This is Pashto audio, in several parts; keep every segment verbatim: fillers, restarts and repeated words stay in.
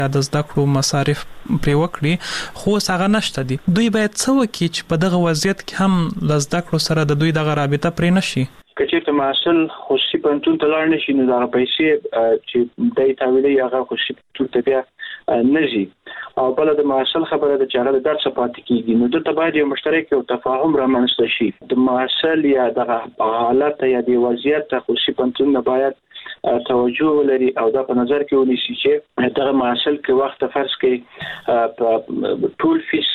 د زده کړو مصارف پرې وکړي خو هغه نشته دي. دوی باید څه وکړي چې په دغه وضعیت کې هم د زده کړو سره د دوی دغه رابطه پرې نشي؟ کچې ته محصل خصوصي پوهنتون ته لاړ نشي نو دا پیسې چې دای تاویلي هغه خصوصي پوهنتون ته بیا نشي. او بل د محصل خبره د چاره د درس پاتې کیږي نو د باید یو مشترک او تفاهم رامنځته شي. د محصل یا د حالت یا د وضعیت خصوصي پوهنتون نه باید توجه ولري او دا په نظر کې ونیسي چې دغه محصل کې وخت فرض کې ټول فیس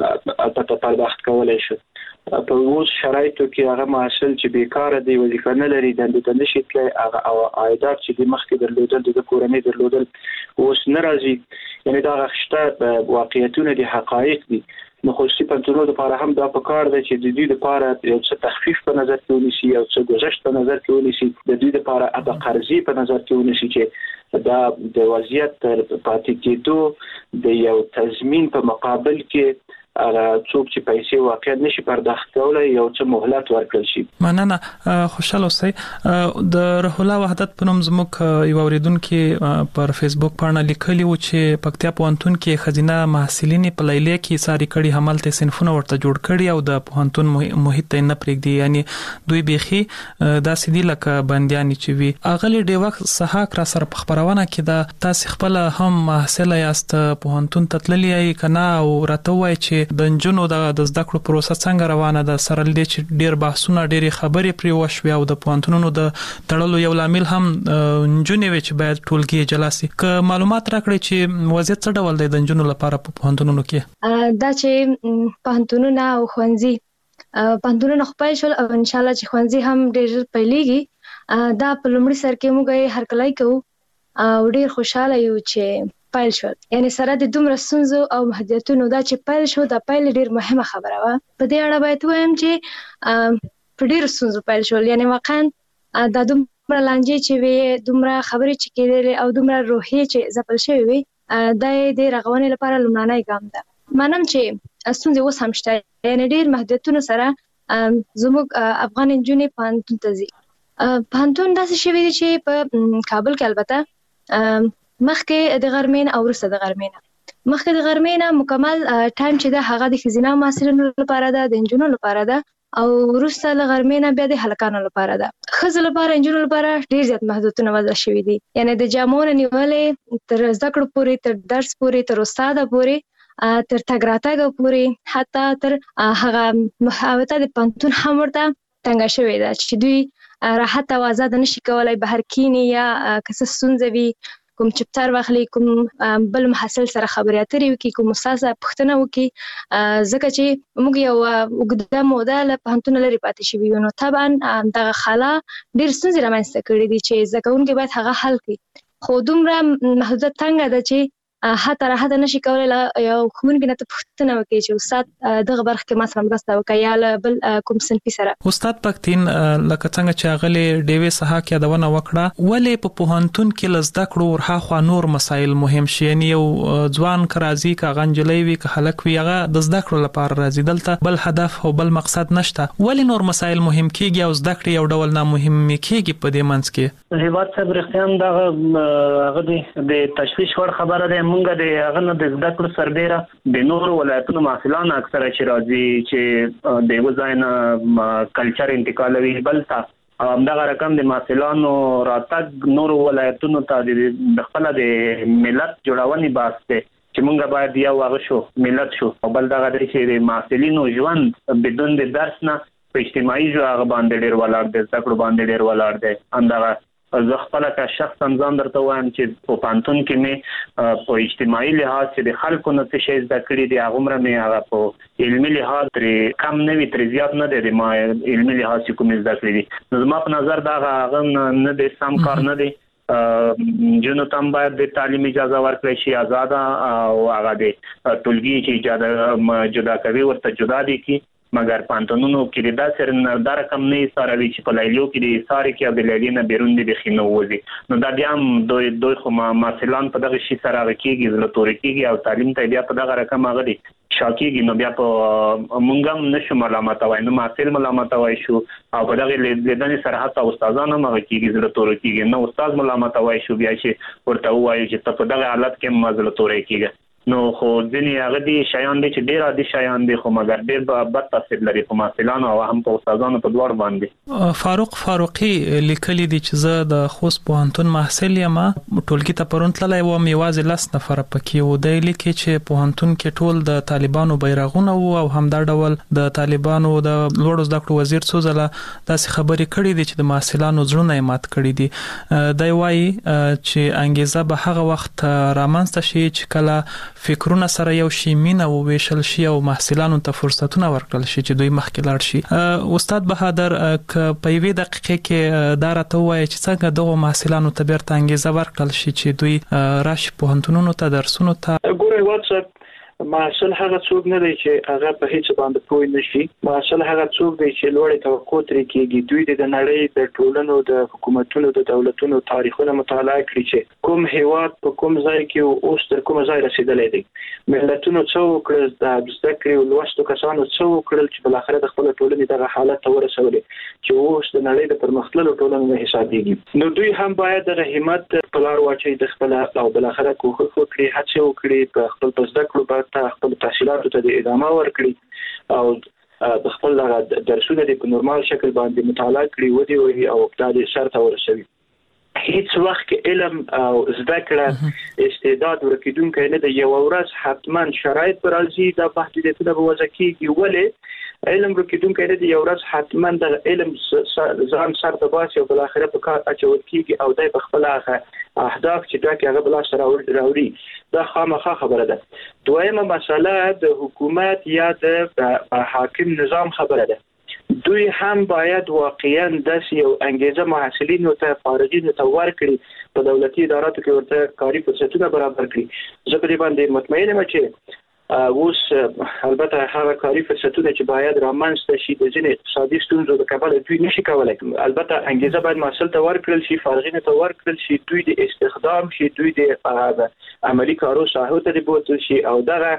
په پرداخت کولای شي. په اوس شرایطو کې هغه محصل چې بیکاره دی وظیفه نه لري د دې نشي تلای هغه او عایدات چې د مخکې درلودل د کورنۍ درلودل اوس ناراضي. یعنی دا غشته واقعیتونه دي حقایق دي. نو خصوصي پوهنتونونو لپاره هم دا پکار دی چې د دې لپاره یو څه تخفیف په نظر کې ونیسي او څه گذشت په نظر کې ونیسي. د دې لپاره ادا قرضې په نظر کې ونیسي چې دا د وضعیت پاتې کېدو د یو تضمین په مقابل کې هغه څوک چې پیسې واقعا نشي پرداخت کولای یو څه مهلت ورکړل شي. مننه. خوشاله اوسئ. د روح الله وحدت په نوم زموږ یو اوریدونکو پر فیسبوک باندې لیکلی و چې پکتیا پوهنتون کې خزینه محصلین په لیلیه کې ساري کړي حملته صنفونه ورته جوړ کړي او د پوهنتون محیط ته نه پرېږدي. یعنی دوی بيخي د سیدی لکه بنديان چې وي. اغلی ډي وخت صحاک را سره په خبرونه کې دا تاسو خپل هم محصل یاست پوهنتون تتللی کنا او راته وای چې د جنونو د زده کړو پروسه څنګه روانه ده سره لدې چې ډیر بحثونه ډیر خبرې پرې وشوي او د پوهنتونونو د تړلو یو لامل هم جنونو چې باید ټولګي جلسي که معلومات راکړي چې وضعیت څه ډول دی د جنونو لپاره په پوهنتونونو کې؟ دا چې پوهنتونونه او ښوونځي پوهنتونونه خپل شول او ان شاء الله چې ښوونځي هم ډیر پیلېږي. دا په لومړي سر کې موږ هر کله کوو او ډیر خوشاله یو چې پیل شو. یعنی سره د دومره ستونزو او محدودیتونو دا چې پیل شو دا پیل ډیر مهمه خبره وه. په دې اړه باید وایم چې په ډیر ستونزو پیل شو. یعنی واقعا دا دومره لانجې چې وي دومره خبرې چې کېدلې او دومره روحیه چې ځپل شوې وي دا د رغونې لپاره لومړنی ګام ده. منم چې ستونزې اوس هم شته. یعنی ډیر محدودیتونو سره زموږ افغان نجونې پوهنتون ته ځي. پوهنتون داسې شوی دی چې په کابل کې البته مخکې د غرمې او وروسته د غرمې مخکې د غرمې مکمل ټایم چې ده هغه د ښځینه محصلینو لپاره ده د نجونو لپاره ده او وروسته د غرمې بیا د هلکانو لپاره ده. ښځو لپاره نجونو لپاره ډیر زیات محدودیتونه وضع شوي دي. یعنی د جامو نه نیولې تر زده کړو پورې تر درس پورې تر استاده پورې تر تګ راتګ پورې حتی تر هغه محاوطه د پوهنتون هم ورته تنګه شوې ده چې دوی راحت او آزاد نشي کولای بهر کینی یا که څه ستونزه وي کوم چپټر واخلي کوم بل محصل سره خبرې اترې وکړي کوم استاد پوښتنه وکړي ځکه چې موږ یو اوږده موده له پوهنتونه لرې پاتې شوي یو. نو طبعا دغه خلا ډېر ستونزې رامنځته کړي دي چې زده کوونکي باید هغه حل کړي. خو دومره محدودیت تنګه ده چې حتی راحته نشي کولای یو ښوونکي نه ته پوښتنه وکړي چې استاد دغه برخه کې ما سره مرسته وکړي یا له بل کوم صنفي سره. استاد پکتین لکه څنګه چې هغه ډیوې صحاک یادونه وکړه ولې په پوهنتون کې ل زده کړو ورهاخوا نور مسایل مهم شي؟ یعنی یو ځوان که راځي که غنجلۍ وي که هلک وي هغه د زده کړو لپاره راځي دلته بل هدف او بل مقصد نشته. ولې نور مسایل مهم کیږي او زده کړې یو ډول نامهم کیږي په دې منځ کې؟ هیواد صاحب رښتیا دغه هغه د تشویش وړ خبره ده. مونږ د هغه نه د زده کړو سربیره د نورو ولایتونو محصلان اکثره چې راځي چې د یو ځای نه کلچر انتقالوي بل ته همدغه رقم د محصلانو راتګ نورو ولایتونو ته د خپل د ملت جوړونې بحث دی چې مونږ باید یو هغه شو ملت شو او بل دغه دی چې د محصلینو ژوند بدون د درس نه په اجتماعي ژوند هغه باندې ډېر ولاړ دی زده کړو باندې ډېر ولاړ دی. همدغه زه خپل که شخصا ځان درته وایم چې په پوهنتون کې مې په اجتماعي لحاظ چې د خلکو نه څه شی زده کړي دي هغومره مې هغه په علمي لحاظ ترې کم نه وي ترې زیات نه دی د ما علمي لحاظ چې کومې زده کړي دي. نو زما په نظر دا هغه نه دی سم کار نه دی. نجونو ته هم باید د تعلیم اجازه ورکړی شي آزاده او هغه د ټولګي چې اجازه جدا کوي ورته جدا دي کړي. مګر پوهنتونونو کې دا سره دا رقم نه ایساروي چې په لیلیو کې د ایسارې کې او د لیلیې نه بیرون دي بیخي نه ووځي. نو دا بیا هم دوی دوی خو محصلان په دغه شي سره هغه کېږي زړه تورې کېږي او تعلیم ته بیا په دغه رقم هغه دي شاکیږي نو بیا په مونږ هم نشو ملامت وای نو محصل ملامت وای شو او په دغه لیدنې سره حتی استادانو هم کېږي زړه تور کېږي نو استاد ملامت وای شو بیا چې ورته وایي چې ته په دغه حالت کې مزله تور کېږي نو خو ځینې هغه دي شیان دي چې ډېر عادي شیان دي خو مګر ډېر بد تاثیر لري په محصلانو او هم په استادانو په دواړو باندې. فاروق فاروقي لیکلي دي چې زه د خوست پوهنتون محصل یم ټولګي ته پرون تللی وم یوازې لس نفره پکې وو دی لیکي چې پوهنتون کې ټول د طالبانو بیرغونه وو او همدا ډول د طالبانو د لوړو زده کړو وزیر څو ځله داسې خبرې کړې دي چې د محصلانو زړونه یې مات کړي دي. دی وایي چې انګیزه به هغه وخت رامنځته شي چې کله فکرونه سره یو شي مینه او ویشل شي او محصلانو ته فرصتونه ورکړل شي چې دوی مخکې لاړ شي. استاد بهادر ک په یوې دقیقې کې دا راته وایي چې څنګه دغه محصلانو ته بیرته انګیزه ورکړل شي چې دوی راشي پوهنتونونو ته درسونو ته. ګورئ واتساپ محصل هغه څوک نه دی چې هغه په هیڅ باندې پوه نشي. محصل هغه څوک دی چې لوړې توقع ترې کېږي. دوی د نړۍ د ټولنو د حکومتونو د دولتونو تاریخونه مطالعه کړي چې کوم هیواد په کوم ځای کې اوس تر کوم ځای رسیدلی دی. ملتونو څو کړل د زده کړې او لوستو کسانو څو کړل چې بل اخر د خپل ټولنې دغه حالت ته ورسولي چې اوس د نړۍ د پرمختللو ټولنو نه حسابيږي. نو دوی هم باید د همت په لار واچي د خپل او بل اخر کوښښ وکړي هڅه وکړي په خپل زده کړو ته خپل تحصیلاتو ته د ادامه ورکړي او د خپل درسونه د نورمال شکل باندې مطالعه کړي ودی وي او د سر ته ورسوي. هیڅ وخت علم او زده کړه استعداد ورکیدونکو نه د یو ورځ حتما شرایط پر راځي د محدودیتونه په وجه کې ولې علم ورکیدونکو نه د یو ورځ حتما د علم ځان سر ته باسي او بل اخره په کار اچول کیږي او د خپل اهداف چې دا کې هغه بل سره راوړي دا خامخا خبره ده. دویمه مسله د حکومت یا د حاکم نظام خبره ده. دوی هم باید واقعا د یو انګیزه محصلینو ته فارغینو ته ورکړي په دولتي اداراتو کې ورته کاري فرصتونه برابر کړي. زه په دې باندې مطمئن یم چې اوس البته هغه کاري فرصتونه چې باید رامنځته شي د ځینې اقتصادي ستونزو د کبله دوی نشي کولای. البته انګیزه باید محصل ته ورکړل شي فارغینو ته ورکړل شي دوی د استخدام شي دوی د عملی کارو ساحو ته بوتل شي او دغه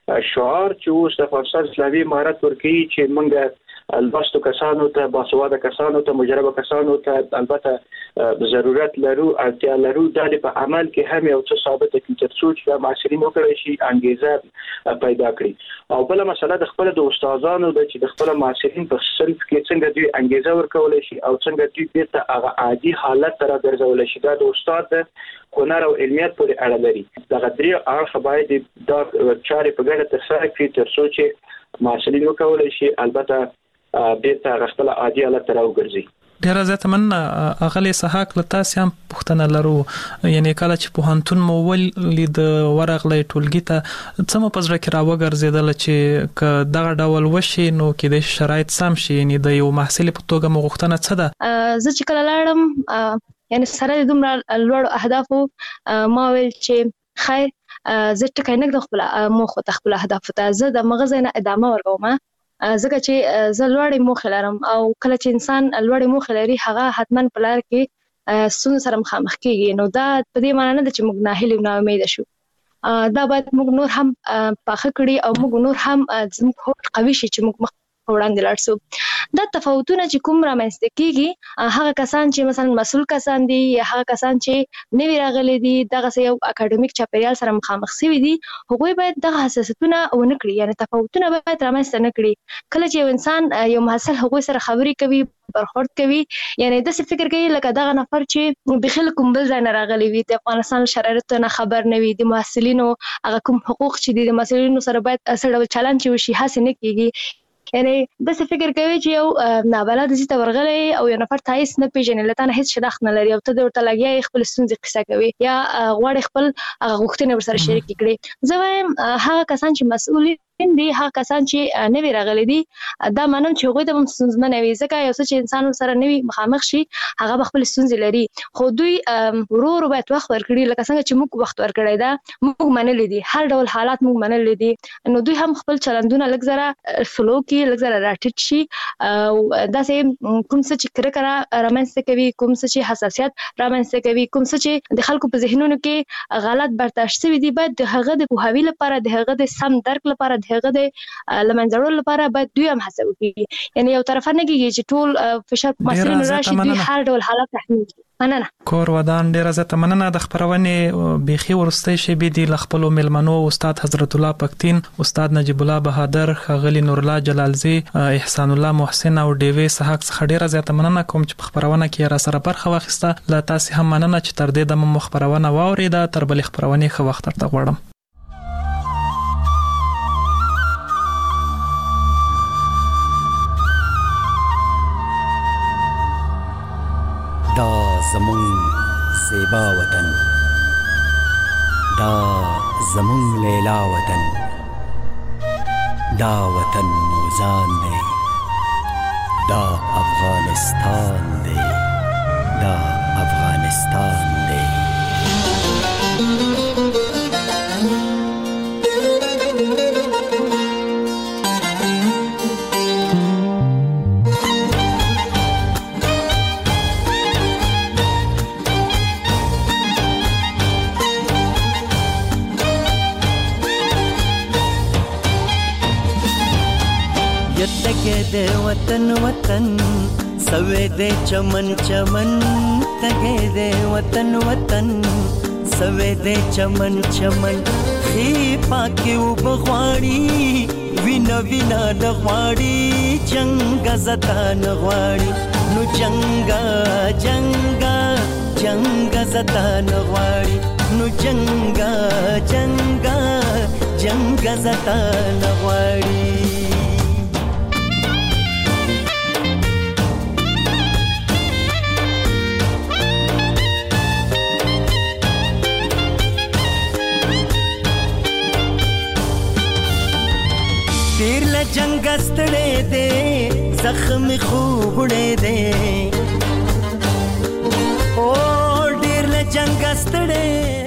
شعار چې اوس د افغانستان اسلامي امارت ورکوي چې موږ البته کسانو ته باسواده کسانو ته مجربه کسانو ته البته ضرورت لرو اړتیا لرو د په عمل کې هم یو څه ثابت کړي تر څو چې معاصرین وکړي شي انګیزه پیدا کړي. او بل مسله د خپل د استادانو د چې د خپل معاصرین په صنف کې څنګه دوی انګیزه ورکول شي او څنګه دوی بیرته هغه عادي حالت ته راګرځول شي. دا د استاد هنر او علمیت پورې اړه لري. دغه درې اړخ باید د چارې په ګډه ترسره کړي تر څو چې معاصرین وکول شي البته بیرته غختل عادي حالت ته راوګرځي. ډیر زیات من اغلی سحاق لته سم پښتنه لرو یعنی کله چې پوهنتون مو ولید ورغلې ټولګي ته څه مو پزړه کې راوګرځیدل چې ک دغه ډول وشي نو کې د شرایط سم شي یعنی د یو محصل په توګه مو غوښتنه څه ده؟ زه چې کله لاړم یعنی سره دومره لوړ اهدافو ما ویل چې خیر زه ټکای نه خپل مو خو خپل اهداف ته زه د مغزه نه ادامه ورکوم ځکه چې زه لوړې موخې لرم او کله چې انسان لوړې موخې لري هغه حتما په لار کې ستونزو سره مخامخ کېږي. نو دا په دې معنی نه ده چې موږ ناهیلي او ناامیده شو. دا باید موږ نور هم پاخه کړي او موږ نور هم زموږ هوډ قوي شي چې موږ مخ وړاندې لاړ شو. دا تفاوتونه چې کوم رامنځته کیږي هغه کسان چې مثلا مسؤل کسان دي یا هغه کسان چې نوی راغلي دي دغه یو اکیډمیک چاپیریال سره مخامخ شوي دي هغوی باید دغه حساسیتونه ونه کړي یعنی تفاوتونه باید رامنځته نه کړي. کله چې یو انسان یو محصل هغوی سره خبرې کوي برخورد کوي یعنی د څه فکر کوي لکه دغه نفر چې بخیل کوم بل ځای نه راغلی وي د افغانستان شرایطو نه خبر نه وي د محصلینو هغه کوم حقوق چې دي د محصلینو سره باید څه ډول چلند چې وشي هڅه نه کیږي. یعنی د څه فکر کوي چې یو نابلد دي ته ورغلی او یو نفر تایس نه پیژني لته نه هیڅ شداخ نه لري او ته ورته لګیا خپل ستونزې قصه کوي یا غواړي خپل غوښتنې ورسره شریک کړي. زه وایم هغه کسان چې مسؤل دي هغه کسان چې نوی راغلي دي دا مانم چې هغوی ته هم ستونزمنه وي ځکه یو څه چې انسان سره نوی مخامخ شي هغه به خپل ستونزې لري خو دوی ورو ورو باید وخت ورکړي لکه څنګه چې موږ وخت ورکړی دا موږ منلي دي هر ډول حالات موږ منلي دي نو دوی هم خپل چلندونه لږ زره فلو کړي لږ زره راټیټ شي او داسې کوم څه چې کرکه رامنځته کوي کوم څه چې حساسیت رامنځته کوي کوم څه چې د خلکو په ذهنونو کې غلط برداشت شوي دي باید د هغه د پوهاوي لپاره د هغه د سم درک لپاره د هغه د لمنځړو لپاره باید دوی هم هڅه وکړي. یعنی یو طرف نه کېږي چې ټول فشار مسلې راشي دوی هر ډول حالت تحمل کړي. مننه. کور ودان ډیره زیاته مننه. د خبرونې بيخي ورستۍ شی به دي لخپل ملمنو استاد حضرت الله پختین، استاد نجیب الله بهادر، خغلی نور الله جلالزی، احسان الله محسن او ډیوی سحق څخه ډیره زیاته مننه کوم چې په خبرونه کې را سره برخه واخیسته. لا تاسو هم مننه چې تر دې د مخبرونه واوریده. تر بل خبرونه خو وخت ترته غواړم. دا زمون زیبا وطن، دا زمون لیلا وطن، دا وطن موزان دی، دا افغانستان دی، دا افغانستان دی. یتکه دے وطن وطن سوے دے چمن چمن، تگے دے وطن وطن سوے دے چمن چمن. خی پاکی و بغواړي وینا وینا نغواړي، جنگ زتا نغواړي نو جنگا جنگا جنگ زتا نغواړي نو جنگا جنگا جنگ زتا نغواړي. ډیر له جنگ ستړې دې زخم خوبړې دې، او ډیر له جنگ ستړې